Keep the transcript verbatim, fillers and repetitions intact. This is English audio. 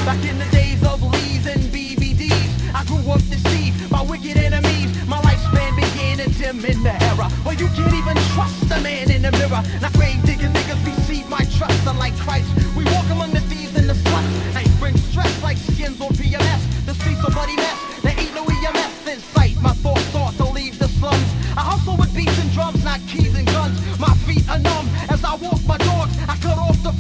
Back in the days of Lees and B B Ds, I grew up deceived by wicked enemies. My lifespan began in dim in the era, where you can't even trust the man in the mirror. Now grave digging niggas receive my trust. Unlike Christ, we walk among the thieves and the sluts. I bring stress like skins on P M S. The streets are bloody mess. There ain't no E M S in sight. My thoughts are to leave the slums. I hustle with beats and drums, not keys and guns. My feet are numb as I walk my